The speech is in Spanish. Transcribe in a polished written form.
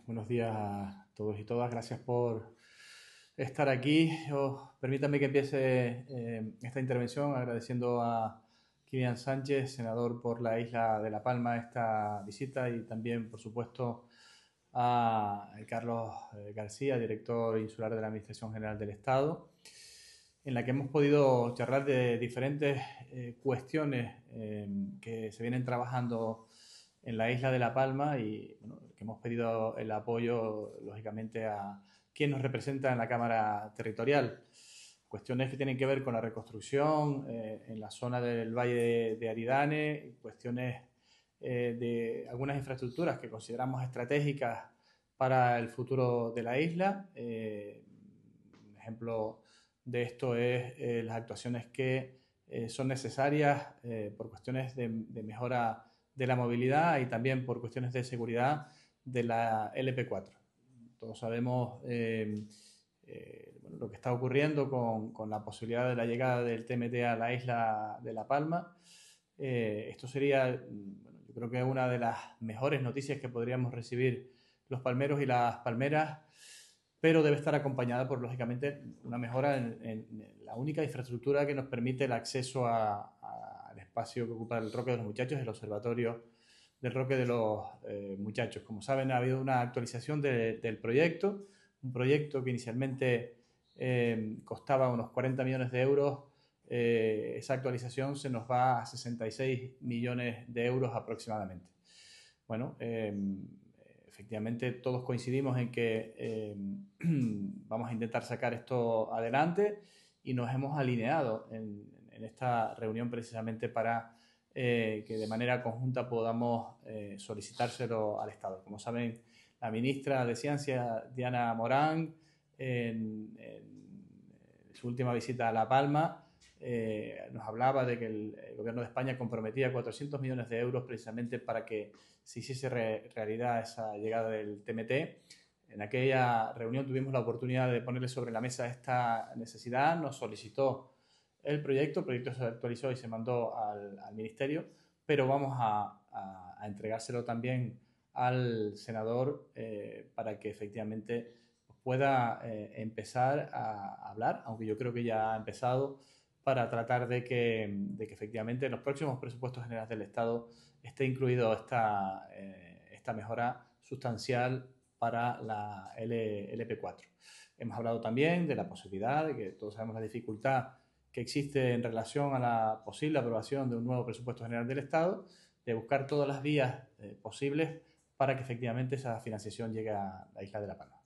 Buenos días a todos y todas. Gracias por estar aquí. Permítanme que empiece esta intervención agradeciendo a Kilian Sánchez, senador por la isla de La Palma, esta visita, y también, por supuesto, a Carlos García, director insular de la Administración General del Estado, en la que hemos podido charlar de diferentes cuestiones que se vienen trabajando en la isla de La Palma y bueno, que hemos pedido el apoyo, lógicamente, a quien nos representa en la Cámara Territorial. Cuestiones que tienen que ver con la reconstrucción en la zona del Valle de Aridane, cuestiones de algunas infraestructuras que consideramos estratégicas para el futuro de la isla. Un ejemplo de esto es las actuaciones que son necesarias por cuestiones de mejora de la movilidad y también por cuestiones de seguridad de la LP4. Todos sabemos bueno, lo que está ocurriendo con la posibilidad de la llegada del TMT a la isla de La Palma. Esto sería, bueno, yo creo que una de las mejores noticias que podríamos recibir los palmeros y las palmeras, pero debe estar acompañada por, lógicamente, una mejora en la única infraestructura que nos permite el acceso al espacio que ocupa el Roque de los Muchachos, el observatorio del Roque de los Muchachos. Como saben, ha habido una actualización del proyecto, un proyecto que inicialmente costaba unos 40 millones de euros. Esa actualización se nos va a 66 millones de euros aproximadamente. Bueno, efectivamente todos coincidimos en que vamos a intentar sacar esto adelante y nos hemos alineado en esta reunión precisamente para que de manera conjunta podamos solicitárselo al Estado. Como saben, la ministra de Ciencia, Diana Morán, en su última visita a La Palma, nos hablaba de que el Gobierno de España comprometía 400 millones de euros precisamente para que se hiciese realidad esa llegada del TMT. En aquella reunión tuvimos la oportunidad de ponerle sobre la mesa esta necesidad, nos solicitó el proyecto se actualizó y se mandó al Ministerio, pero vamos a entregárselo también al senador para que efectivamente pueda empezar a hablar, aunque yo creo que ya ha empezado, para tratar de que efectivamente en los próximos presupuestos generales del Estado esté incluido esta mejora sustancial para la LP4. Hemos hablado también de la posibilidad de que todos sabemos la dificultad que existe en relación a la posible aprobación de un nuevo presupuesto general del Estado, de buscar todas las vías posibles para que efectivamente esa financiación llegue a la isla de La Palma.